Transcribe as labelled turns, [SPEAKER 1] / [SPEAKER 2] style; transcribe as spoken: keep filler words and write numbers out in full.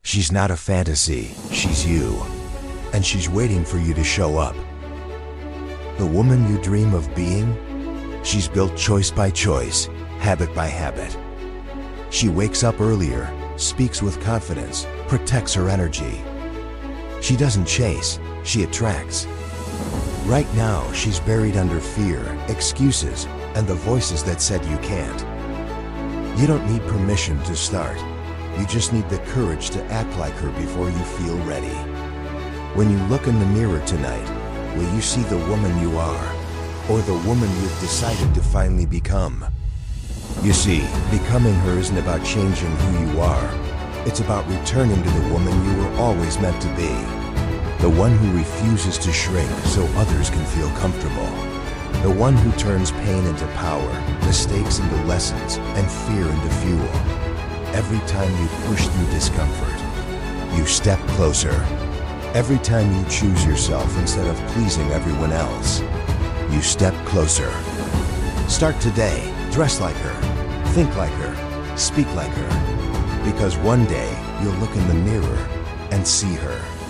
[SPEAKER 1] She's not a fantasy, she's you. And she's waiting for you to show up. The woman you dream of being? She's built choice by choice, habit by habit. She wakes up earlier, speaks with confidence, protects her energy. She doesn't chase, she attracts. Right now, she's buried under fear, excuses, and the voices that said you can't. You don't need permission to start. You just need the courage to act like her before you feel ready. When you look in the mirror tonight, will you see the woman you are, or the woman you've decided to finally become? You see, becoming her isn't about changing who you are. It's about returning to the woman you were always meant to be. The one who refuses to shrink so others can feel comfortable. The one who turns pain into power, mistakes into lessons, and fear into fuel. Every time you push through discomfort, you step closer. Every time you choose yourself instead of pleasing everyone else, you step closer. Start today. Dress like her. Think like her. Speak like her. Because one day, you'll look in the mirror and see her.